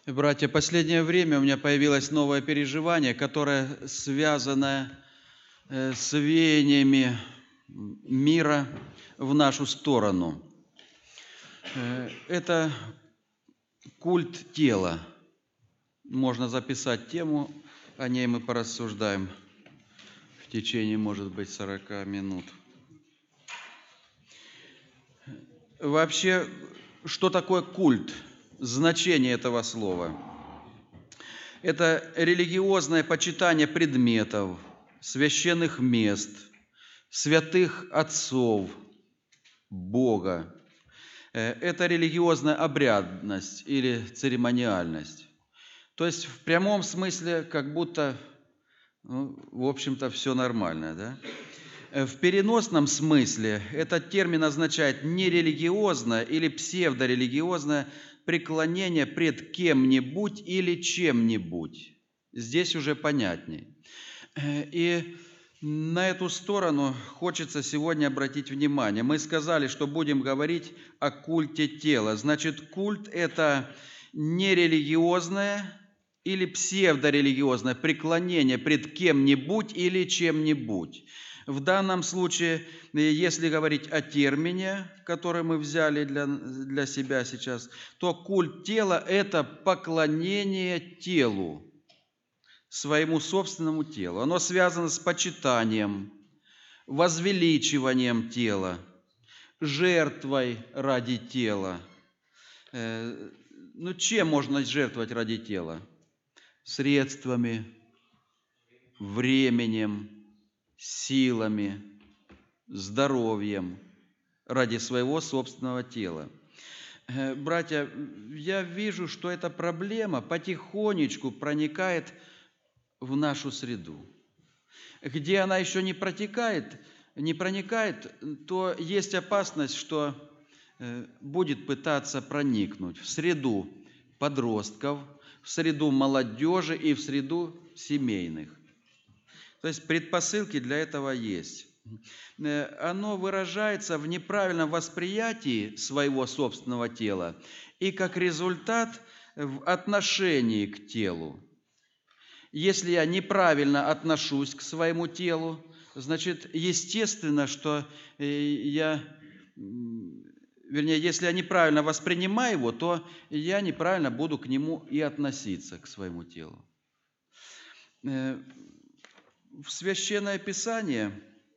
Братья, последнее время у меня появилось новое переживание, которое связано с веяниями мира в нашу сторону. Это культ тела. Можно записать тему, о ней мы порассуждаем в течение, может быть, 40 минут. Вообще, что такое культ? Значение этого слова. Это религиозное почитание предметов, священных мест, святых отцов, Бога. Это религиозная обрядность или церемониальность. То есть в прямом смысле как будто, в общем-то, все нормально, да? В переносном смысле этот термин означает нерелигиозное или псевдорелигиозное преклонение пред кем-нибудь или чем-нибудь. Здесь уже понятней. И на эту сторону хочется сегодня обратить внимание. Мы сказали, что будем говорить о культе тела. Значит, культ – это нерелигиозное или псевдорелигиозное преклонение пред кем-нибудь или чем-нибудь. В данном случае, если говорить о термине, который мы взяли для себя сейчас, то культ тела – это поклонение телу, своему собственному телу. Оно связано с почитанием, возвеличиванием тела, жертвой ради тела. Чем можно жертвовать ради тела? Средствами, временем, силами, здоровьем ради своего собственного тела. Братья, я вижу, что эта проблема потихонечку проникает в нашу среду. Где она еще не проникает, то есть опасность, что будет пытаться проникнуть в среду подростков, в среду молодежи и в среду семейных. То есть предпосылки для этого есть. Оно выражается в неправильном восприятии своего собственного тела и как результат в отношении к телу. Если я неправильно отношусь к своему телу, значит, естественно, что если я неправильно воспринимаю его, то я неправильно буду к нему и относиться, к своему телу. Священное Писание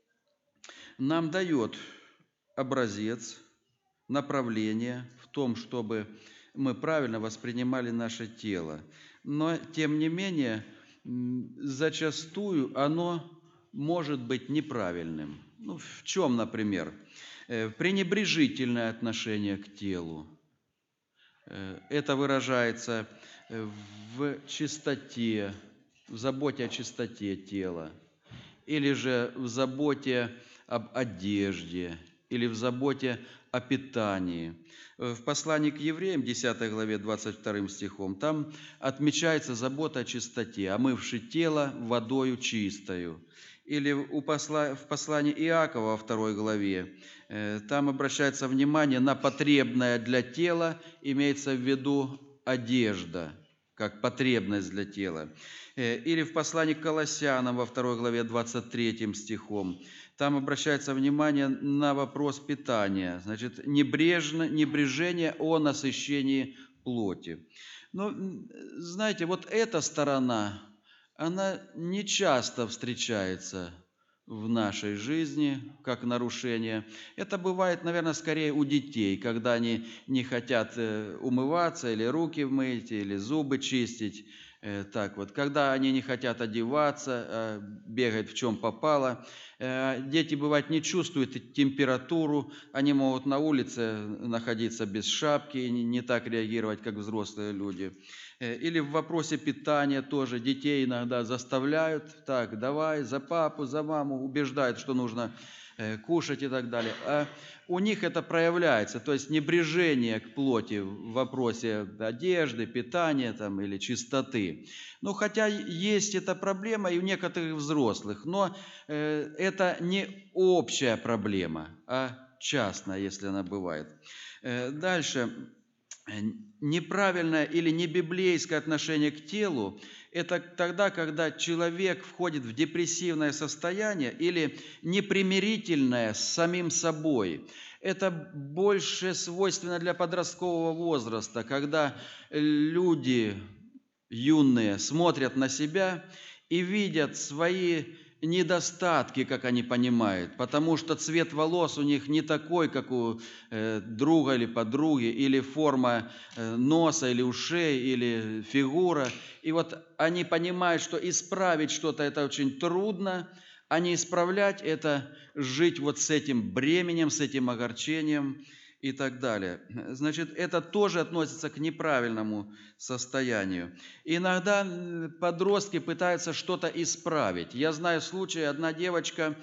нам дает образец, направление в том, чтобы мы правильно воспринимали наше тело. Но, тем не менее, зачастую оно может быть неправильным. В чем, например? Пренебрежительное отношение к телу. Это выражается в чистоте, в заботе о чистоте тела, или же в заботе об одежде, или в заботе о питании. В послании к евреям, 10 главе, 22 стихом, там отмечается забота о чистоте, омывши тело водою чистою. Или в послании Иакова, во 2 главе, там обращается внимание на потребное для тела, имеется в виду одежда, как потребность для тела. Или в послании к Колоссянам, во 2 главе, 23 стихом, там обращается внимание на вопрос питания, значит, небрежение о насыщении плоти. Знаете, вот эта сторона, она не часто встречается в нашей жизни как нарушение. Это бывает, наверное, скорее у детей, когда они не хотят умываться или руки мыть, или зубы чистить. Когда они не хотят одеваться, бегать в чем попало. Дети, бывает, не чувствуют температуру, они могут на улице находиться без шапки и не так реагировать, как взрослые люди. Или в вопросе питания тоже детей иногда заставляют, так, давай, за папу, за маму, убеждают, что нужно кушать и так далее. А у них это проявляется, то есть небрежение к плоти в вопросе одежды, питания или чистоты. Хотя есть эта проблема и у некоторых взрослых, но это не общая проблема, а частная, если она бывает. Дальше. Неправильное или небиблейское отношение к телу – это тогда, когда человек входит в депрессивное состояние или непримирительное с самим собой. Это больше свойственно для подросткового возраста, когда люди юные смотрят на себя и видят свои недостатки, как они понимают, потому что цвет волос у них не такой, как у друга или подруги, или форма носа, или ушей, или фигура. И вот они понимают, что исправить что-то это очень трудно, а не исправлять это жить вот с этим бременем, с этим огорчением и так далее. Значит, это тоже относится к неправильному состоянию. Иногда подростки пытаются что-то исправить. Я знаю случай, одна девочка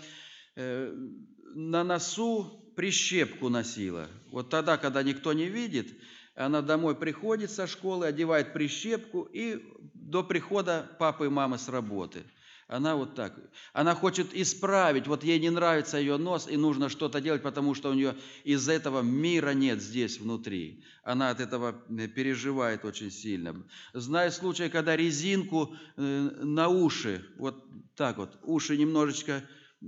на носу прищепку носила. Вот тогда, когда никто не видит, она домой приходит со школы, одевает прищепку и до прихода папы и мамы с работы. Она вот так. Она хочет исправить, вот ей не нравится ее нос, и нужно что-то делать, потому что у нее из-за этого мира нет здесь внутри. Она от этого переживает очень сильно. Знаю случай, когда резинку на уши, вот так вот, уши немножечко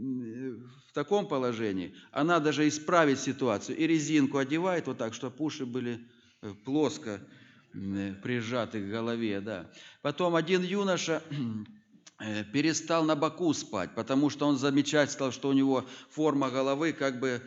в таком положении, она даже исправить ситуацию, и резинку одевает вот так, чтобы уши были плоско прижаты к голове, да. Потом один юноша перестал на боку спать, потому что он замечать стал, что у него форма головы как бы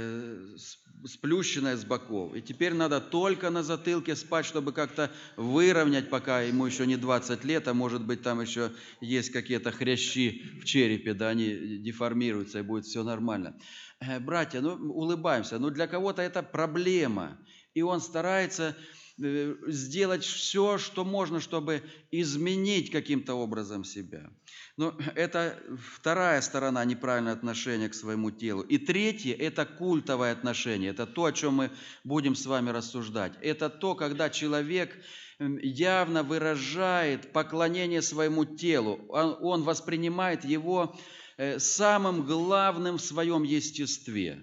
сплющенная с боков. И теперь надо только на затылке спать, чтобы как-то выровнять, пока ему еще не 20 лет, а может быть там еще есть какие-то хрящи в черепе, да, они деформируются и будет все нормально. Братья, ну улыбаемся, но для кого-то это проблема, и он старается сделать все, что можно, чтобы изменить каким-то образом себя. Но это вторая сторона неправильного отношения к своему телу. И третье – это культовое отношение. Это то, о чем мы будем с вами рассуждать. Это то, когда человек явно выражает поклонение своему телу. Он воспринимает его самым главным в своем естестве.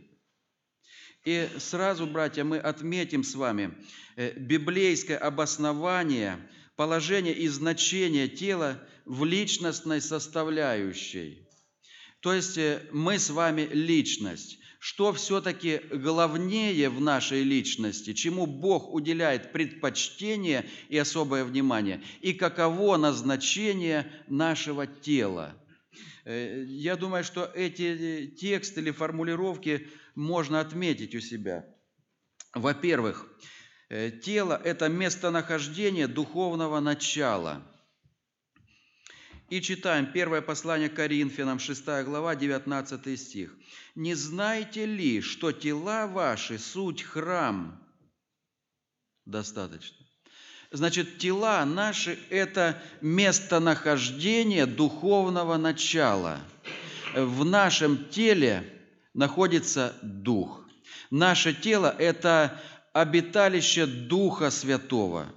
И сразу, братья, мы отметим с вами библейское обоснование, положение и значение тела в личностной составляющей. То есть мы с вами личность. Что все-таки главнее в нашей личности, чему Бог уделяет предпочтение и особое внимание, и каково назначение нашего тела. Я думаю, что эти тексты или формулировки можно отметить у себя. Во-первых, тело – это местонахождение духовного начала. И читаем первое послание к Коринфянам, 6 глава, 19 стих. «Не знаете ли, что тела ваши – суть храм?» Достаточно. Значит, тела наши – это местонахождение духовного начала. В нашем теле находится Дух. Наше тело – это обиталище Духа Святого.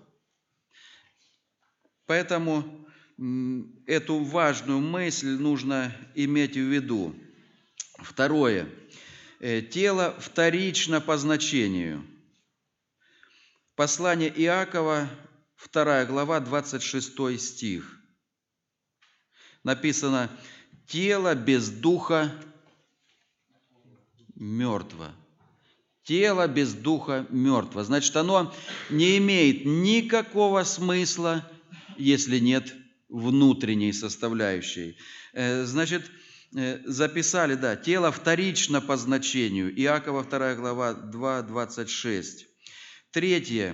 Поэтому эту важную мысль нужно иметь в виду. Второе. Тело вторично по значению. Послание Иакова, 2 глава, 26 стих. Написано: «Тело без духа мертво». Тело без духа мертво. Значит, оно не имеет никакого смысла, если нет внутренней составляющей. Значит, записали, да, тело вторично по значению. Иакова 2 глава 2, 26. Третье.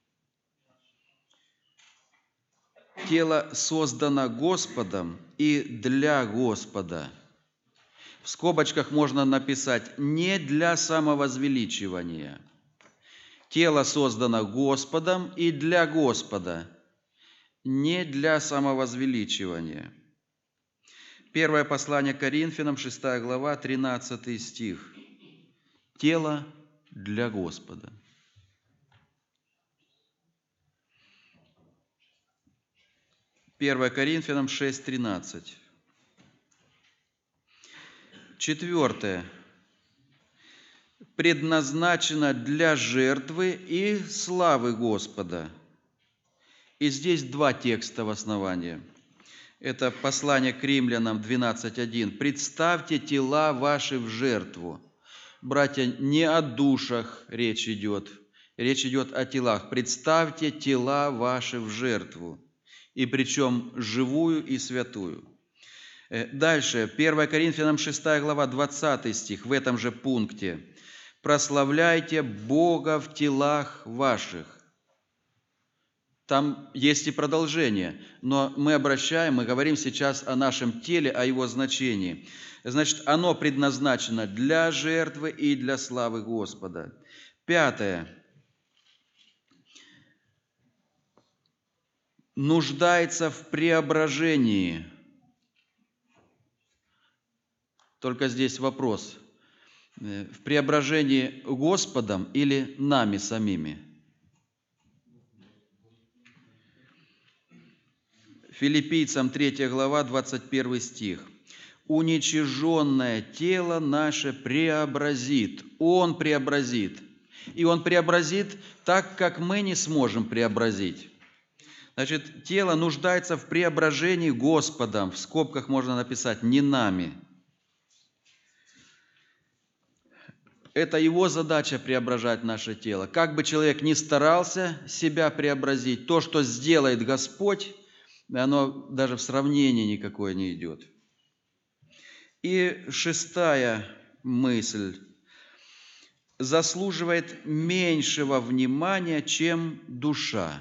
Тело создано Господом и для Господа. В скобочках можно написать «не для самовозвеличивания». Тело создано Господом и для Господа, не для самовозвеличивания. Первое послание к Коринфянам, 6 глава, 13 стих. Тело для Господа. Первое Коринфянам 6, 13. Четвертое. предназначено для жертвы и славы Господа. И здесь два текста в основании. Это послание к Римлянам 12:1. «Представьте тела ваши в жертву». Братья, не о душах речь идет о телах. «Представьте тела ваши в жертву, и причем живую и святую». Дальше, 1 Коринфянам 6 глава, 20 стих, в этом же пункте. «Прославляйте Бога в телах ваших». Там есть и продолжение, но мы говорим сейчас о нашем теле, о его значении. Значит, оно предназначено для жертвы и для славы Господа. 5. Нуждается в преображении. Только здесь вопрос. В преображении Господом или нами самими? Филиппийцам 3 глава, 21 стих. «Уничиженное тело наше преобразит». Он преобразит. И Он преобразит так, как мы не сможем преобразить. Значит, тело нуждается в преображении Господом. В скобках можно написать «не нами». Это Его задача преображать наше тело. Как бы человек ни старался себя преобразить, то, что сделает Господь, оно даже в сравнении никакое не идет. И 6 мысль. Заслуживает меньшего внимания, чем душа.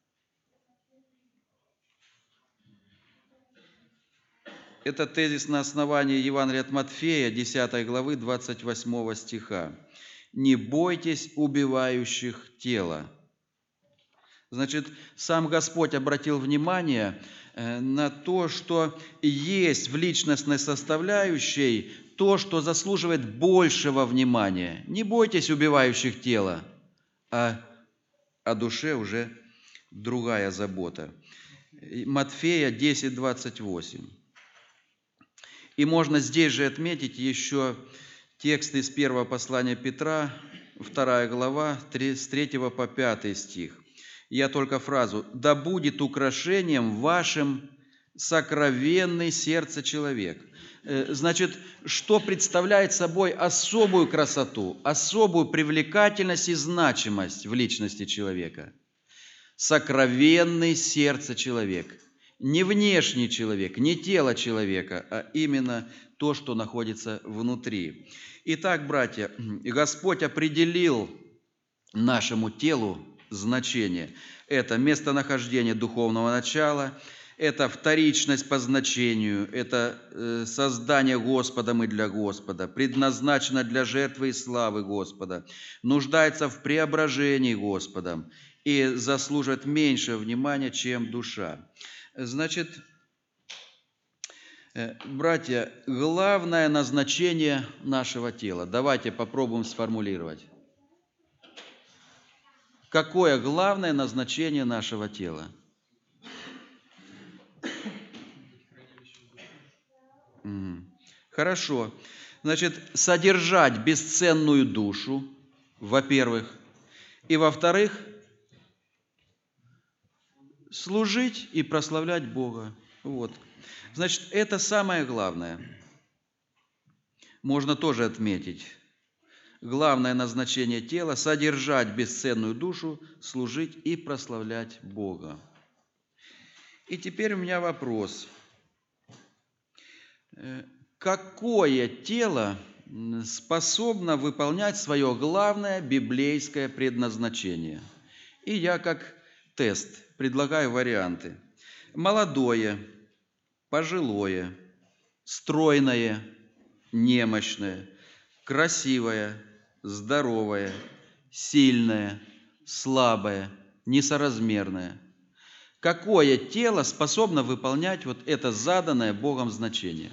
Это тезис на основании Евангелия от Матфея, 10 главы, 28 стиха. «Не бойтесь убивающих тело». Значит, сам Господь обратил внимание на то, что есть в личностной составляющей то, что заслуживает большего внимания. Не бойтесь убивающих тело, а о душе уже другая забота. Матфея 10:28. И можно здесь же отметить еще текст из первого послания Петра, 2 глава, с 3 по 5 стих. Я только фразу: «Да будет украшением вашим сокровенный сердце человек». Значит, что представляет собой особую красоту, особую привлекательность и значимость в личности человека? Сокровенный сердце человек. Не внешний человек, не тело человека, а именно то, что находится внутри. Итак, братья, Господь определил нашему телу значение. Это местонахождение духовного начала, это вторичность по значению, это создание Господом и для Господа, предназначено для жертвы и славы Господа, нуждается в преображении Господом и заслуживает меньшего внимания, чем душа. Значит, братья, главное назначение нашего тела. Давайте попробуем сформулировать. Какое главное назначение нашего тела? Хорошо. Значит, содержать бесценную душу, во-первых, и, во-вторых, служить и прославлять Бога. Вот. Значит, это самое главное. Можно тоже отметить. Главное назначение тела – содержать бесценную душу, служить и прославлять Бога. И теперь у меня вопрос. Какое тело способно выполнять свое главное библейское предназначение? И я как тест предлагаю варианты. Молодое, пожилое, стройное, немощное, красивое, здоровое, сильное, слабое, несоразмерное. Какое тело способно выполнять вот это заданное Богом значение?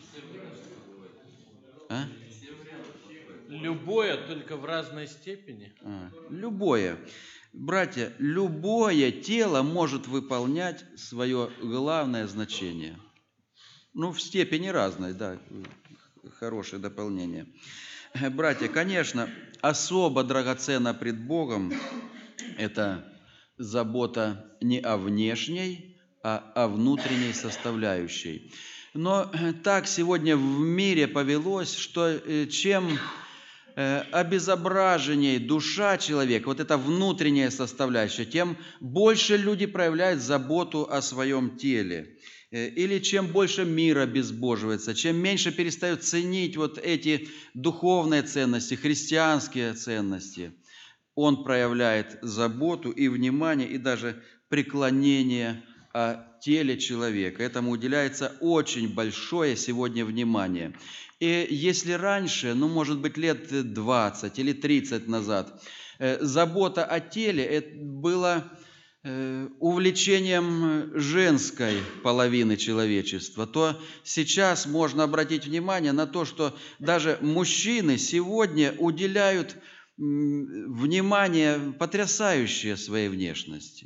А? Любое, только в разной степени. Любое. Братья, любое тело может выполнять свое главное значение. Ну, в степени разной, да, хорошее дополнение. Братья, конечно, особо драгоценно пред Богом это забота не о внешней, а о внутренней составляющей. Но так сегодня в мире повелось, что чем обезображенней душа человека, вот эта внутренняя составляющая, тем больше люди проявляют заботу о своем теле. Или чем больше мир обезбоживается, чем меньше перестают ценить вот эти духовные ценности, христианские ценности, он проявляет заботу и внимание, и даже преклонение о теле человека. Этому уделяется очень большое сегодня внимание. И если раньше, может быть, лет 20 или 30 назад, забота о теле это было увлечением женской половины человечества, то сейчас можно обратить внимание на то, что даже мужчины сегодня уделяют внимание потрясающее своей внешности.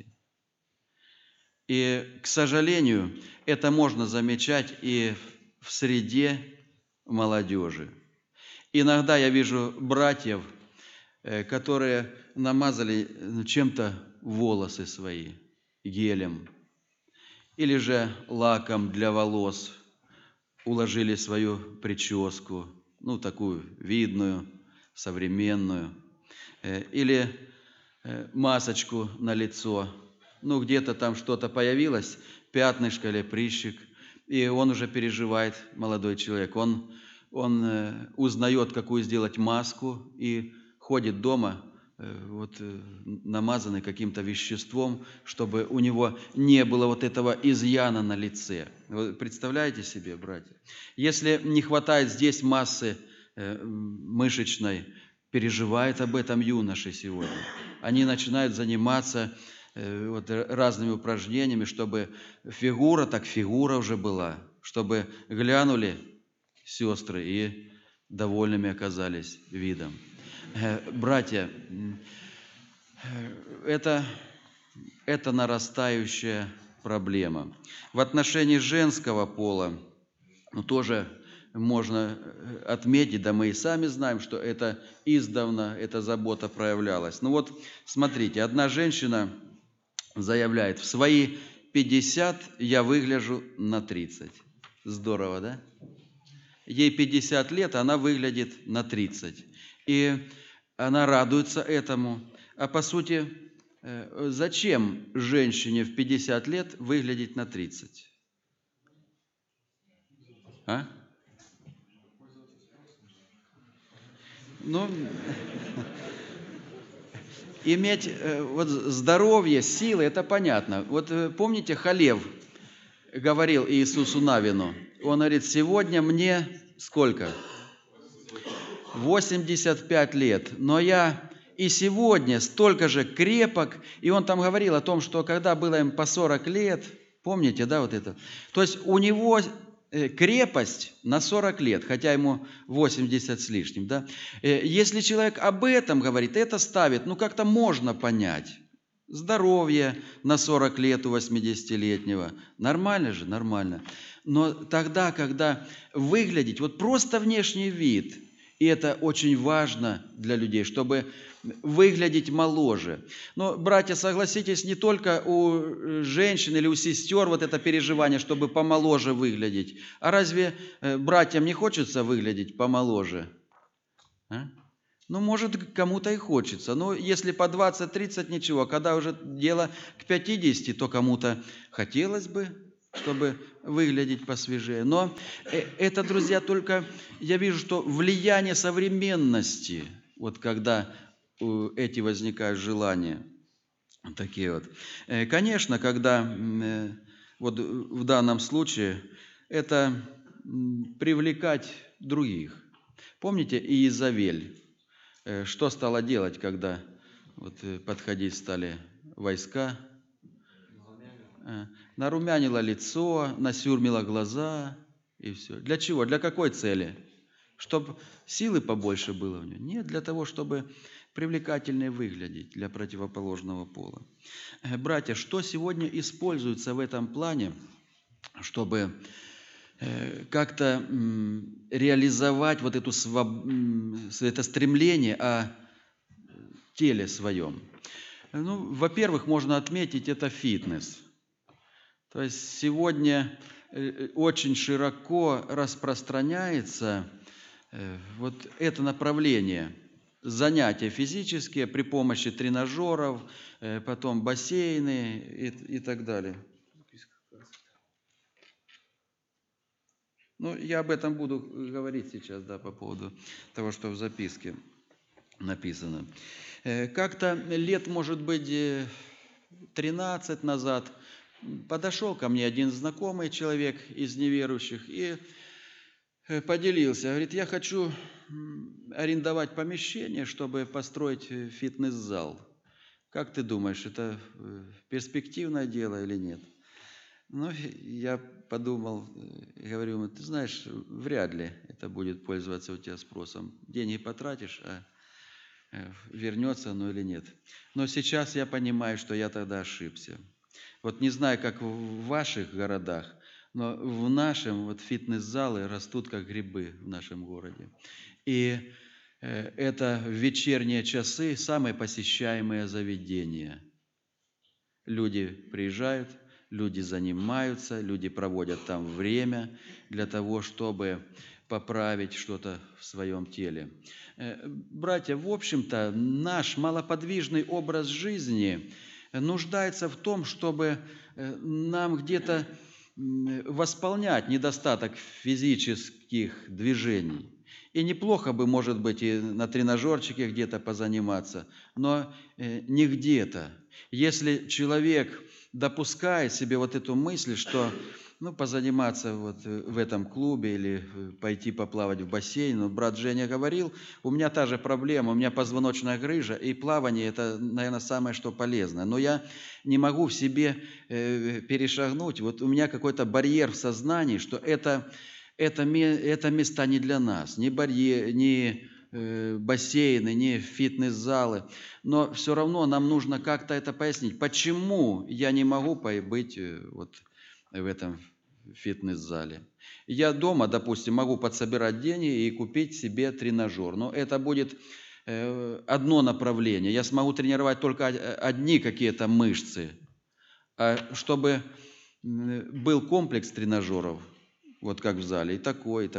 И, к сожалению, это можно замечать и в среде молодежи. Иногда я вижу братьев, которые намазали чем-то волосы свои, гелем, или же лаком для волос, уложили свою прическу, такую видную, современную, или масочку на лицо, где-то там что-то появилось, пятнышко или прыщик, и он уже переживает, молодой человек, он узнает, какую сделать маску, и ходит дома, намазанный каким-то веществом, чтобы у него не было вот этого изъяна на лице. Вы представляете себе, братья? Если не хватает здесь массы мышечной, переживает об этом юноши сегодня. Они начинают заниматься разными упражнениями, чтобы фигура уже была, чтобы глянули сестры и довольными оказались видом. Братья, это нарастающая проблема. В отношении женского пола тоже можно отметить, да мы и сами знаем, что это издавна, эта забота проявлялась. Смотрите, одна женщина заявляет, в свои 50 я выгляжу на 30. Здорово, да? Ей 50 лет, она выглядит на 30. И она радуется этому. А по сути, зачем женщине в 50 лет выглядеть на 30? А? Иметь здоровье, силы, это понятно. Помните, Халев говорил Иисусу Навину, он говорит, сегодня мне сколько? 85 лет, но я и сегодня столько же крепок. И он там говорил о том, что когда было им по 40 лет, помните, да, это? То есть у него крепость на 40 лет, хотя ему 80 с лишним, да? Если человек об этом говорит, это ставит, как-то можно понять. Здоровье на 40 лет у 80-летнего. Нормально же? Нормально. Но тогда, когда выглядеть, просто внешний вид, и это очень важно для людей, чтобы выглядеть моложе. Но, братья, согласитесь, не только у женщин или у сестер это переживание, чтобы помоложе выглядеть. А разве братьям не хочется выглядеть помоложе? А? Может, кому-то и хочется. Но если по 20-30 ничего, когда уже дело к 50, то кому-то хотелось бы, чтобы выглядеть посвежее. Но это, друзья, только я вижу, что влияние современности, когда эти возникают желания, такие Конечно, когда в данном случае это привлекать других. Помните Иезавель? Что стала делать, когда подходить стали войска? Нарумянила лицо, насюрмила глаза и все. Для чего? Для какой цели? Чтобы силы побольше было у нее? Нет, для того, чтобы привлекательнее выглядеть для противоположного пола. Братья, что сегодня используется в этом плане, чтобы как-то реализовать вот это стремление о теле своем. Ну, во-первых, можно отметить, это фитнес. То есть сегодня очень широко распространяется вот это направление. Занятия физические при помощи тренажеров, потом бассейны и так далее. Ну, я об этом буду говорить сейчас, да, по поводу того, что в записке написано. Как-то лет, может быть, 13 назад подошел ко мне один знакомый человек из неверующих и поделился. Говорит, я хочу арендовать помещение, чтобы построить фитнес-зал. Как ты думаешь, это перспективное дело или нет? Ну, я подумал, говорю, ты знаешь, вряд ли это будет пользоваться у тебя спросом. Деньги потратишь, а вернется оно или нет. Но сейчас я понимаю, что я тогда ошибся. Вот не знаю, как в ваших городах, но в нашем вот фитнес-залы растут как грибы в нашем городе. И это в вечерние часы самые посещаемые заведения. Люди приезжают, люди занимаются, люди проводят там время для того, чтобы поправить что-то в своем теле. Братья, в общем-то, наш малоподвижный образ жизни нуждается в том, чтобы нам где-то восполнять недостаток физических движений. И неплохо бы, может быть, и на тренажерчике где-то позаниматься, но не где-то. Если человек допускает себе вот эту мысль, что позаниматься вот в этом клубе или пойти поплавать в бассейн. Но брат Женя говорил, у меня та же проблема, у меня позвоночная грыжа, и плавание – это, наверное, самое, что полезное. Но я не могу в себе перешагнуть. Вот у меня какой-то барьер в сознании, что это места не для нас, ни барьер, ни бассейны, ни фитнес-залы. Но все равно нам нужно как-то это пояснить. Почему я не могу быть вот в этом фитнес-зале? Я дома, допустим, могу подсобирать деньги и купить себе тренажер. Но это будет одно направление. Я смогу тренировать только одни какие-то мышцы. А чтобы был комплекс тренажеров, вот как в зале, и такой,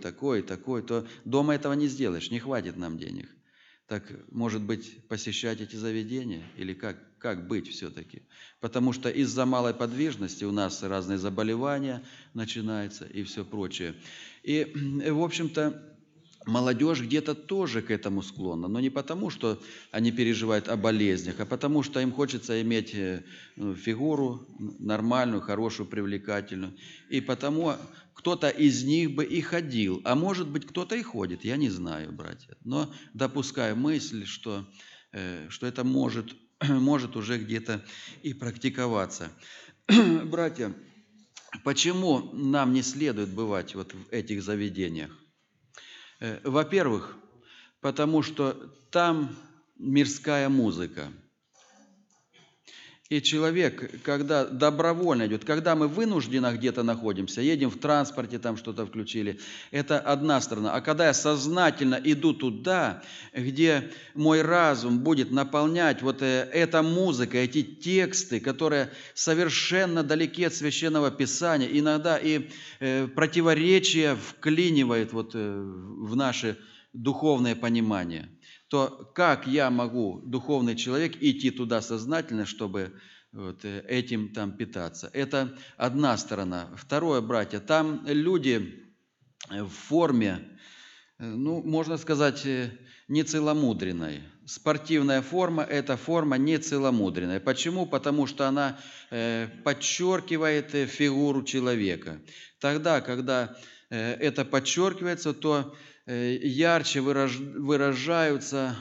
то дома этого не сделаешь, не хватит нам денег. Так, может быть, посещать эти заведения? Или как быть все-таки? Потому что из-за малой подвижности у нас разные заболевания начинаются и все прочее. И, в общем-то, молодежь где-то тоже к этому склонна, но не потому, что они переживают о болезнях, а потому, что им хочется иметь фигуру нормальную, хорошую, привлекательную. И потому кто-то из них бы и ходил, а может быть, кто-то и ходит, я не знаю, братья. Но допускаю мысль, что это может уже где-то и практиковаться. Братья, почему нам не следует бывать вот в этих заведениях? Во-первых, потому что там мирская музыка. И человек, когда добровольно идет, когда мы вынужденно где-то находимся, едем в транспорте, там что-то включили, это одна сторона. А когда я сознательно иду туда, где мой разум будет наполнять вот эта музыка, эти тексты, которые совершенно далеки от Священного Писания, иногда и противоречия вклинивает вот в наше духовное понимание, то как я могу, духовный человек, идти туда сознательно, чтобы вот этим там питаться? Это одна сторона. Второе, братья, там люди в форме, можно сказать, нецеломудренной. Спортивная форма – это форма нецеломудренная. Почему? Потому что она подчеркивает фигуру человека. Тогда, когда это подчеркивается, то ярче выражаются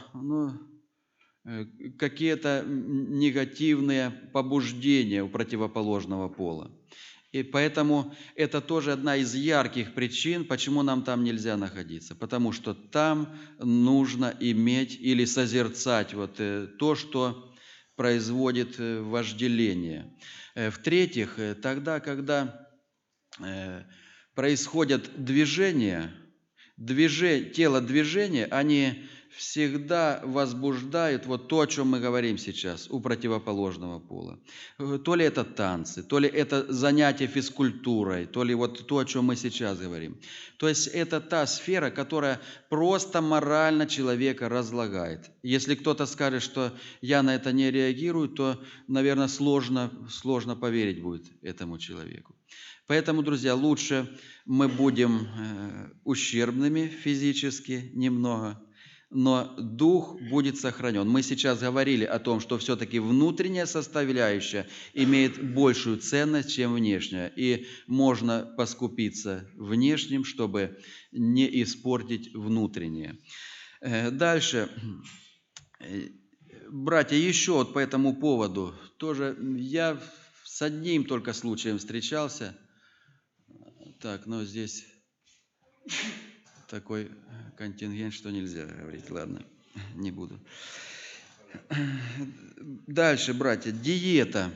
какие-то негативные побуждения у противоположного пола. И поэтому это тоже одна из ярких причин, почему нам там нельзя находиться. Потому что там нужно иметь или созерцать вот то, что производит вожделение. В-третьих, тогда, когда происходят движения, тело движения, они всегда возбуждают вот то, о чем мы говорим сейчас, у противоположного пола. То ли это танцы, то ли это занятие физкультурой, то ли вот то, о чем мы сейчас говорим. То есть это та сфера, которая просто морально человека разлагает. Если кто-то скажет, что я на это не реагирую, то, наверное, сложно поверить будет этому человеку. Поэтому, друзья, лучше мы будем ущербными физически немного, но дух будет сохранен. Мы сейчас говорили о том, что все-таки внутренняя составляющая имеет большую ценность, чем внешняя. И можно поскупиться внешним, чтобы не испортить внутреннее. Дальше. Братья, еще вот по этому поводу. Тоже я с одним только случаем встречался. Так, но здесь такой контингент, что нельзя говорить. Ладно, не буду. Дальше, братья, диета.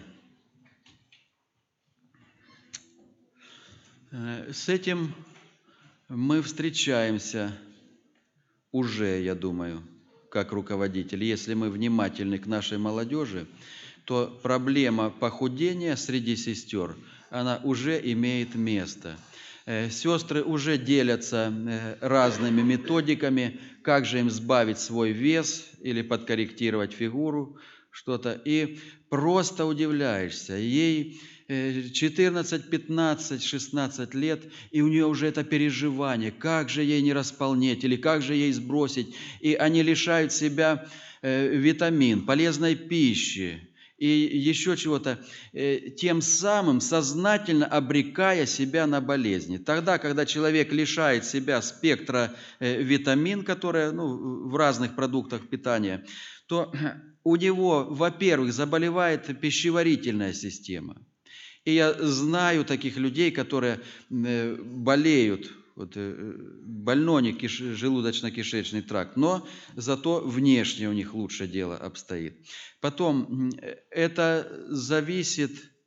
С этим мы встречаемся уже, я думаю, как руководители. Если мы внимательны к нашей молодежи, то проблема похудения среди сестер, она уже имеет место. Сестры уже делятся разными методиками, как же им сбавить свой вес или подкорректировать фигуру, что-то. И просто удивляешься. Ей 14, 15, 16 лет, и у нее уже это переживание, как же ей не располнеть или как же ей сбросить. И они лишают себя витамин, полезной пищи и еще чего-то, тем самым сознательно обрекая себя на болезни. Тогда, когда человек лишает себя спектра витамин, которые в разных продуктах питания, то у него, во-первых, заболевает пищеварительная система. И я знаю таких людей, которые болеют, больной желудочно-кишечный тракт, но зато внешне у них лучше дело обстоит. Потом это зависит,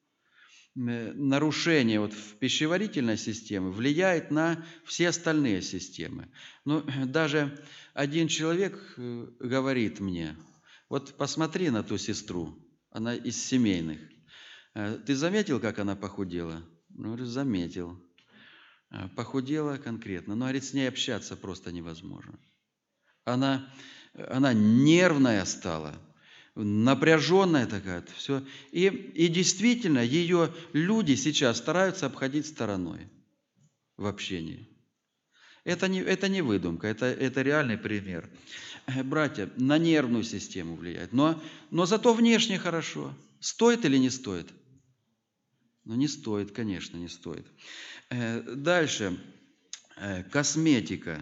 нарушение в пищеварительной системе влияет на все остальные системы. Даже один человек говорит мне, вот посмотри на ту сестру, она из семейных. Ты заметил, как она похудела? Говорю, заметил. Похудела конкретно. Но, говорит, с ней общаться просто невозможно. Она нервная стала, напряженная такая. Все. И действительно, ее люди сейчас стараются обходить стороной в общении. Это не выдумка, это реальный пример. Братья, на нервную систему влияет. Но зато внешне хорошо. Стоит или не стоит? Не стоит, конечно, не стоит. Дальше. Косметика.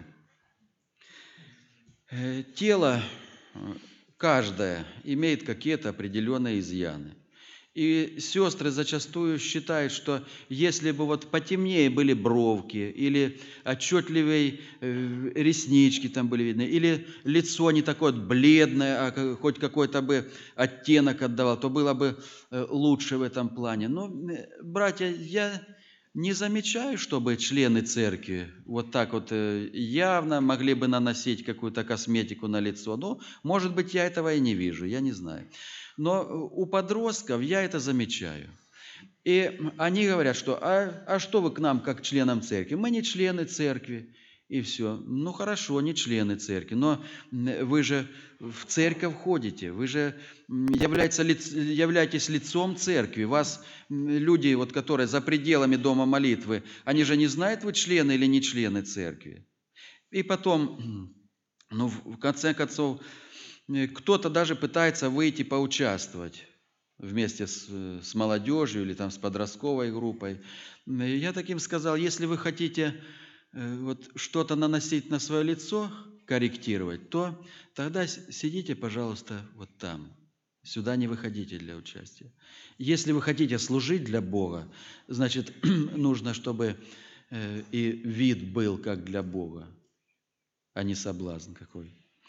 Тело каждое имеет какие-то определенные изъяны. И сестры зачастую считают, что если бы потемнее были бровки, или отчетливее реснички там были видны, или лицо не такое бледное, а хоть какой-то бы оттенок отдавал, то было бы лучше в этом плане. Но, братья, я не замечаю, чтобы члены церкви вот так явно могли бы наносить какую-то косметику на лицо. Может быть, я этого и не вижу, я не знаю. Но у подростков я это замечаю. И они говорят, что а что вы к нам, как к членам церкви? Мы не члены церкви. И все. Хорошо, не члены церкви, но вы же в церковь ходите, вы же являетесь лицом церкви. Вас люди, которые за пределами дома молитвы, они же не знают, вы члены или не члены церкви. И потом, в конце концов, кто-то даже пытается выйти поучаствовать вместе с молодежью или с подростковой группой. Я таким сказал, если вы хотите что-то наносить на свое лицо, корректировать, то тогда сидите, пожалуйста, там. Сюда не выходите для участия. Если вы хотите служить для Бога, значит, нужно, чтобы и вид был как для Бога, а не соблазн какой.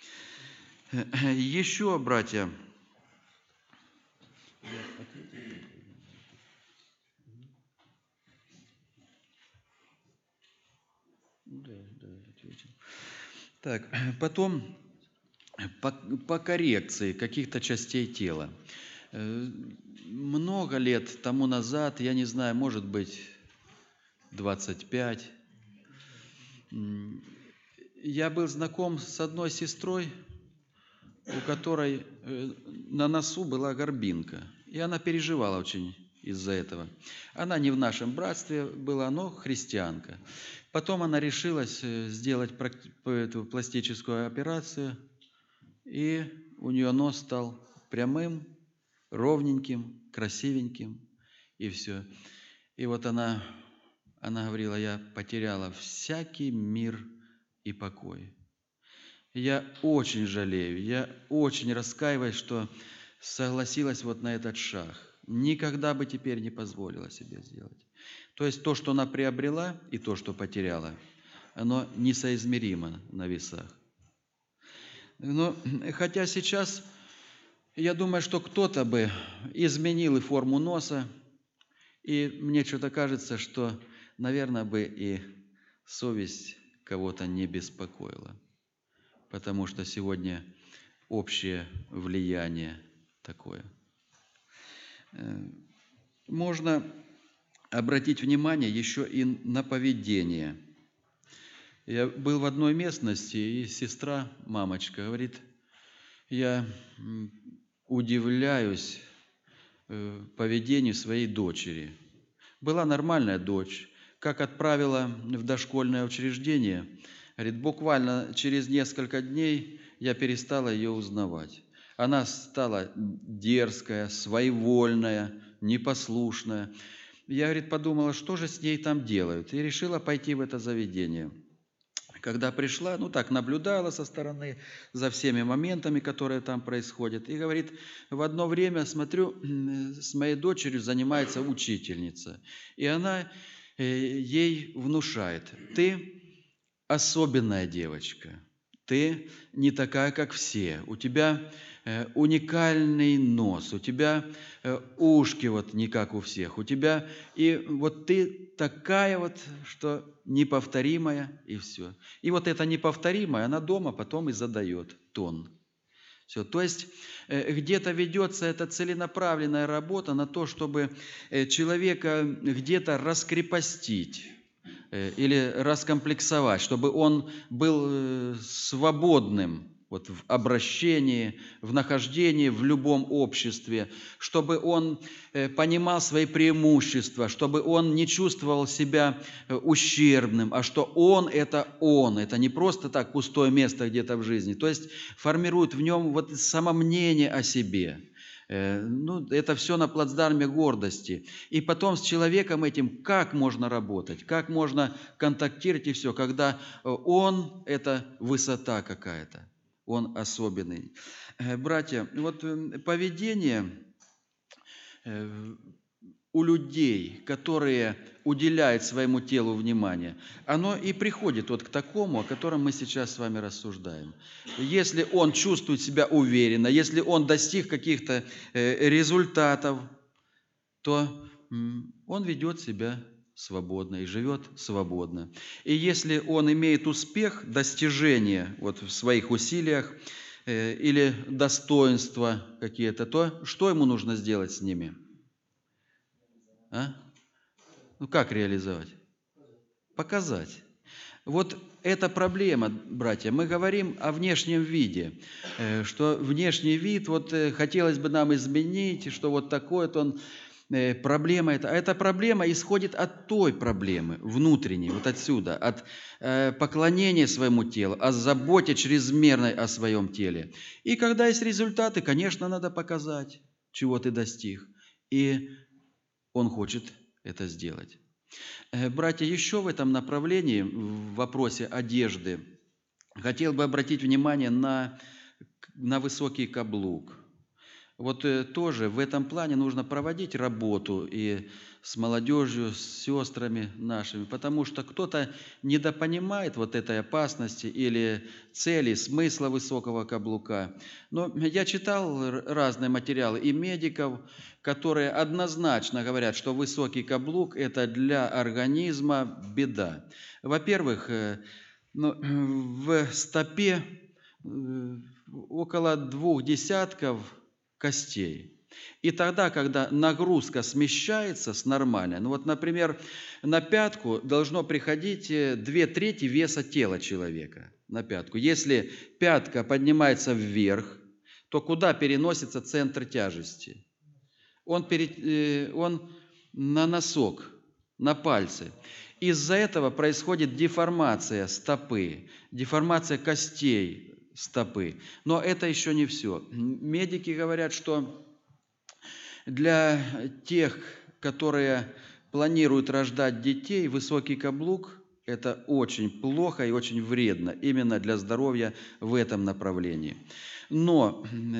Еще, братья, ответил. Так, потом по коррекции каких-то частей тела. Много лет тому назад, я не знаю, может быть, 25, я был знаком с одной сестрой, у которой на носу была горбинка. И она переживала очень из-за этого. Она не в нашем братстве была, но христианка. Потом она решилась сделать эту пластическую операцию, и у нее нос стал прямым, ровненьким, красивеньким, и все. И вот она говорила: я потеряла всякий мир и покой. Я очень жалею, я очень раскаиваюсь, что согласилась вот на этот шаг. Никогда бы теперь не позволила себе сделать. То есть то, что она приобрела, и то, что потеряла, оно несоизмеримо на весах. Но хотя сейчас, я думаю, что кто-то бы изменил и форму носа, и мне что-то кажется, что, наверное, бы и совесть кого-то не беспокоила. Потому что сегодня общее влияние такое. Можно обратить внимание еще и на поведение. Я был в одной местности, и сестра, мамочка, говорит: я удивляюсь поведению своей дочери. Была нормальная дочь, как отправила в дошкольное учреждение, говорит, буквально через несколько дней я перестала ее узнавать. Она стала дерзкая, своевольная, непослушная. Я, говорит, подумала, что же с ней там делают, и решила пойти в это заведение. Когда пришла, так наблюдала со стороны за всеми моментами, которые там происходят. И говорит, в одно время, смотрю, с моей дочерью занимается учительница. И она ей внушает: ты особенная девочка, ты не такая, как все, у тебя уникальный нос, у тебя ушки вот не как у всех, у тебя, и вот ты такая вот, что неповторимая, и все. И вот это неповторимое, она дома потом и задает тон. Все. То есть где-то ведется эта целенаправленная работа на то, чтобы человека где-то раскрепостить или раскомплексовать, чтобы он был свободным вот в обращении, в нахождении в любом обществе, чтобы он понимал свои преимущества, чтобы он не чувствовал себя ущербным, а что он, это не просто так пустое место где-то в жизни. То есть формирует в нем вот самомнение о себе. Это все на плацдарме гордости. И потом с человеком этим как можно работать, как можно контактировать и все, когда он – это высота какая-то, он особенный. Братья, вот поведение у людей, которые уделяют своему телу внимание, оно и приходит вот к такому, о котором мы сейчас с вами рассуждаем. Если он чувствует себя уверенно, если он достиг каких-то результатов, то он ведет себя свободно и живет свободно. И если он имеет успех, достижение вот в своих усилиях или достоинства какие-то, то что ему нужно сделать с ними? Как реализовать? Показать. Вот эта проблема, братья. Мы говорим о внешнем виде, что внешний вид, вот хотелось бы нам изменить, что вот такой-то он проблема. А эта проблема исходит от той проблемы внутренней, вот отсюда, от поклонения своему телу, о заботе чрезмерной о своем теле. И когда есть результаты, конечно, надо показать, чего ты достиг. И он хочет это сделать. Братья, еще в этом направлении, в вопросе одежды, хотел бы обратить внимание на высокий каблук. Вот тоже в этом плане нужно проводить работу и с молодежью, с сестрами нашими, потому что кто-то недопонимает вот этой опасности или цели, смысла высокого каблука. Но я читал разные материалы и медиков, которые однозначно говорят, что высокий каблук – это для организма беда. Во-первых, Но в стопе около 2 десятков костей. И тогда, когда нагрузка смещается с нормальной, ну вот, например, на пятку должно приходить 2/3 веса тела человека на пятку. Если пятка поднимается вверх, то куда переносится центр тяжести? Он на носок, на пальцы. Из-за этого происходит деформация стопы, деформация костей стопы. Но это еще не все. Медики говорят, что для тех, которые планируют рождать детей, высокий каблук – это очень плохо и очень вредно именно для здоровья в этом направлении. Но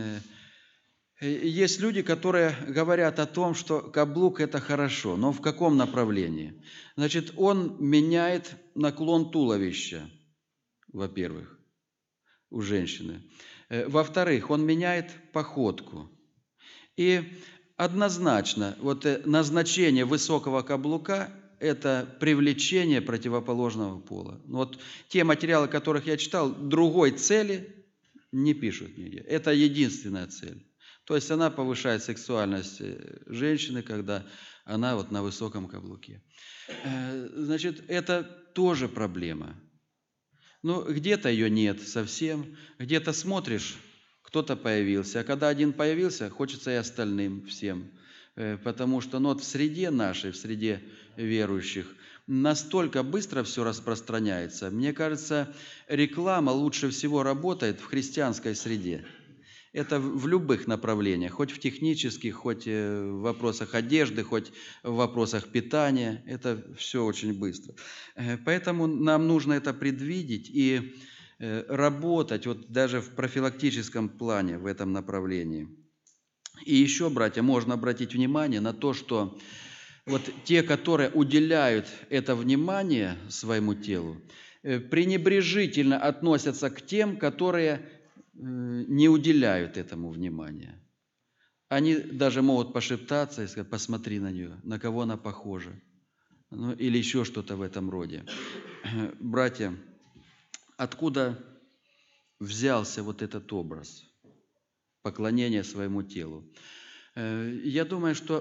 есть люди, которые говорят о том, что каблук – это хорошо, но в каком направлении? Значит, он меняет наклон туловища, во-первых, у женщины. Во-вторых, он меняет походку. И однозначно, вот назначение высокого каблука – это привлечение противоположного пола. Вот те материалы, которых я читал, другой цели не пишут нигде. Это единственная цель. То есть она повышает сексуальность женщины, когда она вот на высоком каблуке. Значит, это тоже проблема. Ну, где-то ее нет совсем, где-то смотришь, кто-то появился. А когда один появился, хочется и остальным всем. Потому что вот в среде нашей, в среде верующих, настолько быстро все распространяется. Мне кажется, реклама лучше всего работает в христианской среде. Это в любых направлениях, хоть в технических, хоть в вопросах одежды, хоть в вопросах питания. Это все очень быстро. Поэтому нам нужно это предвидеть и работать вот даже в профилактическом плане в этом направлении. И еще, братья, можно обратить внимание на то, что вот те, которые уделяют это внимание своему телу, пренебрежительно относятся к тем, которые не уделяют этому внимания. Они даже могут пошептаться и сказать: посмотри на нее, на кого она похожа. Ну, или еще что-то в этом роде. Братья, откуда взялся вот этот образ поклонения своему телу? Я думаю, что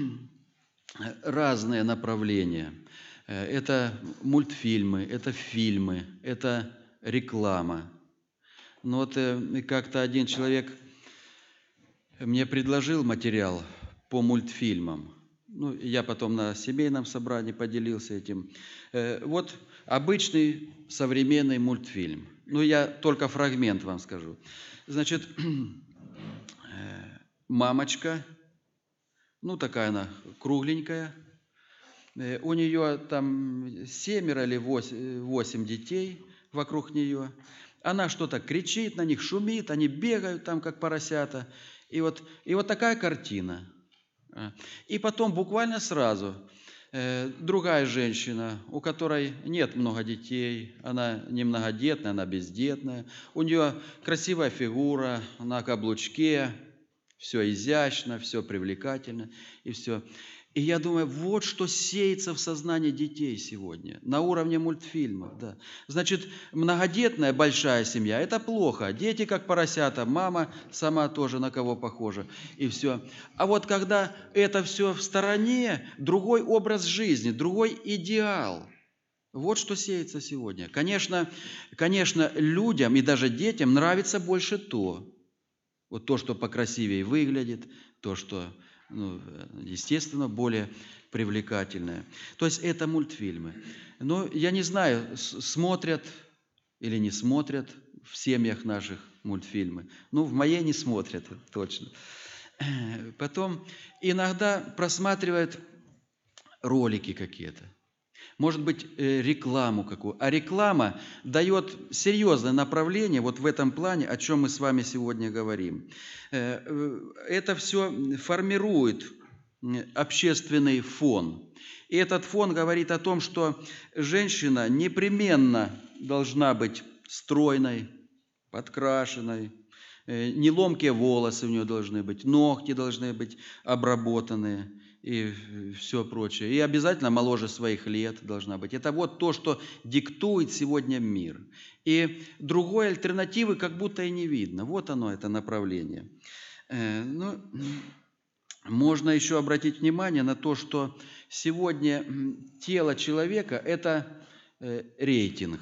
разные направления. Это мультфильмы, это фильмы, это реклама. Но вот как-то один человек мне предложил материал по мультфильмам. Ну, я потом на семейном собрании поделился этим. Вот обычный современный мультфильм. Ну, я только фрагмент вам скажу. Значит, мамочка, ну, такая она кругленькая, у нее там 7 или 8 детей вокруг нее. Она что-то кричит на них, шумит, они бегают там, как поросята. И вот такая картина. И потом буквально сразу другая женщина, у которой нет много детей, она не многодетная, она бездетная. У нее красивая фигура, на каблучке, все изящно, все привлекательно и все. И я думаю, вот что сеется в сознании детей сегодня, на уровне мультфильмов. Да. Значит, многодетная большая семья – это плохо. Дети как поросята, мама сама тоже на кого похожа, и все. А вот когда это все в стороне, другой образ жизни, другой идеал. Вот что сеется сегодня. Конечно, людям и даже детям нравится больше вот то, что покрасивее выглядит, то, что естественно, более привлекательное. То есть это мультфильмы. Но я не знаю, смотрят или не смотрят в семьях наших мультфильмы. Ну, в моей не смотрят, точно. Потом иногда просматривают ролики какие-то. Может быть, рекламу какую. А реклама дает серьезное направление вот в этом плане, о чем мы с вами сегодня говорим. Это все формирует общественный фон. И этот фон говорит о том, что женщина непременно должна быть стройной, подкрашенной, неломкие волосы у нее должны быть, ногти должны быть обработанные и все прочее. И обязательно моложе своих лет должна быть. Это вот то, что диктует сегодня мир. И другой альтернативы как будто и не видно. Вот оно, это направление. Ну, можно еще обратить внимание на то, что сегодня тело человека – это рейтинг.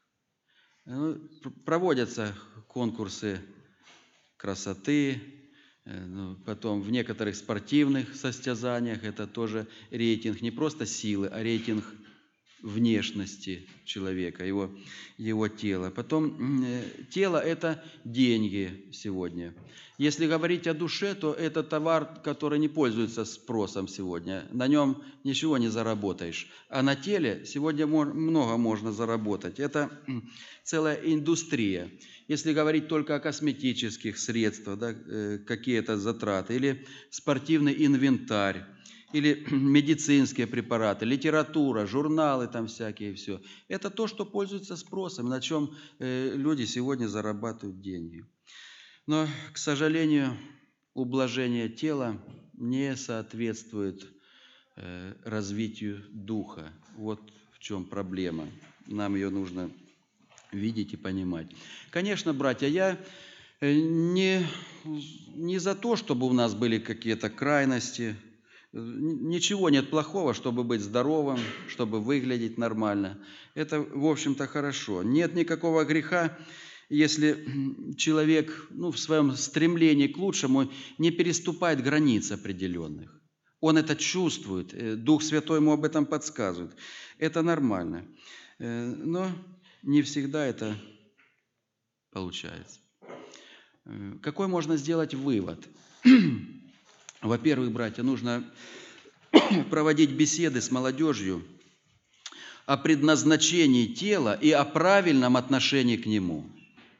Проводятся конкурсы красоты, потом в некоторых спортивных состязаниях это тоже рейтинг не просто силы, а рейтинг внешности человека, его тела. Потом тело – это деньги сегодня. Если говорить о душе, то это товар, который не пользуется спросом сегодня. На нем ничего не заработаешь. А на теле сегодня много можно заработать. Это целая индустрия. Если говорить только о косметических средствах, да, какие-то затраты, или спортивный инвентарь, или медицинские препараты, литература, журналы там всякие, все. Это то, что пользуется спросом, на чем люди сегодня зарабатывают деньги. Но, к сожалению, ублажение тела не соответствует развитию духа. Вот в чем проблема. Нам ее нужно видеть и понимать. Конечно, братья, я не за то, чтобы у нас были какие-то крайности. Ничего нет плохого, чтобы быть здоровым, чтобы выглядеть нормально. Это, в общем-то, хорошо. Нет никакого греха, если человек в своем стремлении к лучшему не переступает границ определенных. Он это чувствует, Дух Святой ему об этом подсказывает. Это нормально. Но не всегда это получается. Какой можно сделать вывод? Во-первых, братья, нужно проводить беседы с молодежью о предназначении тела и о правильном отношении к нему.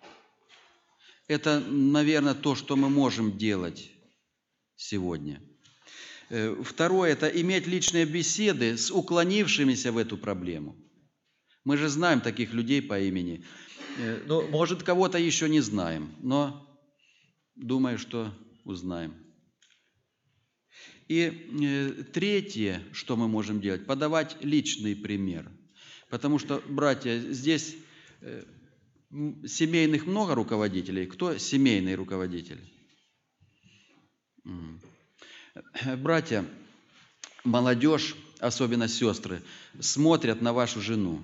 Это, наверное, то, что мы можем делать сегодня. Второе – это иметь личные беседы с уклонившимися в эту проблему. Мы же знаем таких людей по имени. Может, кого-то еще не знаем, но думаю, что узнаем. И третье, что мы можем делать – подавать личный пример. Потому что, братья, здесь семейных много руководителей. Кто семейный руководитель? Братья, молодежь, особенно сестры, смотрят на вашу жену.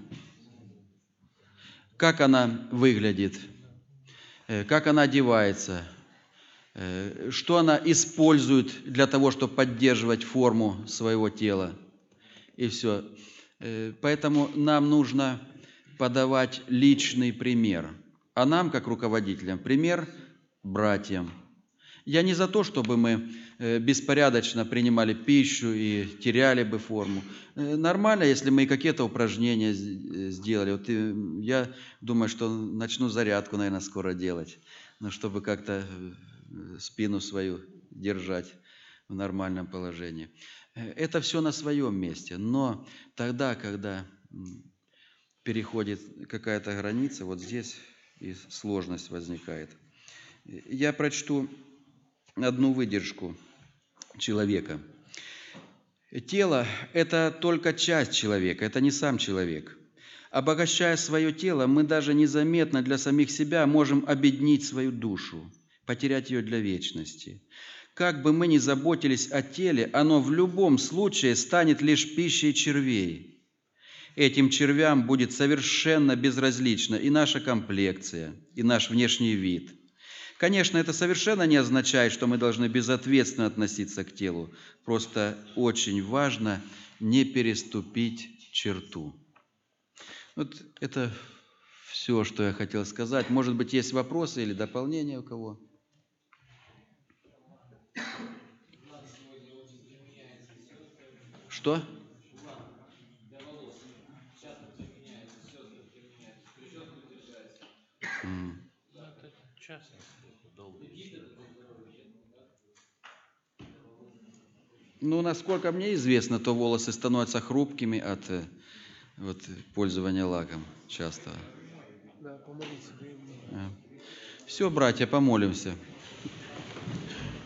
Как она выглядит, как она одевается, что она использует для того, чтобы поддерживать форму своего тела. И все. Поэтому нам нужно подавать личный пример. А нам, как руководителям, пример братьям. Я не за то, чтобы мы беспорядочно принимали пищу и теряли бы форму. Нормально, если мы какие-то упражнения сделали. Вот я думаю, что начну зарядку, наверное, скоро делать, чтобы как-то спину свою держать в нормальном положении. Это все на своем месте. Но тогда, когда переходит какая-то граница, вот здесь и сложность возникает. Я прочту одну выдержку человека. Тело – это только часть человека, это не сам человек. Обогащая свое тело, мы даже незаметно для самих себя можем обеднить свою душу, потерять ее для вечности. Как бы мы ни заботились о теле, оно в любом случае станет лишь пищей червей. Этим червям будет совершенно безразлична и наша комплекция, и наш внешний вид. Конечно, это совершенно не означает, что мы должны безответственно относиться к телу. Просто очень важно не переступить черту. Вот это все, что я хотел сказать. Может быть, есть вопросы или дополнения у кого? Что? Насколько мне известно, то волосы становятся хрупкими от пользования лаком часто. Да, помолиться. Все, братья, помолимся.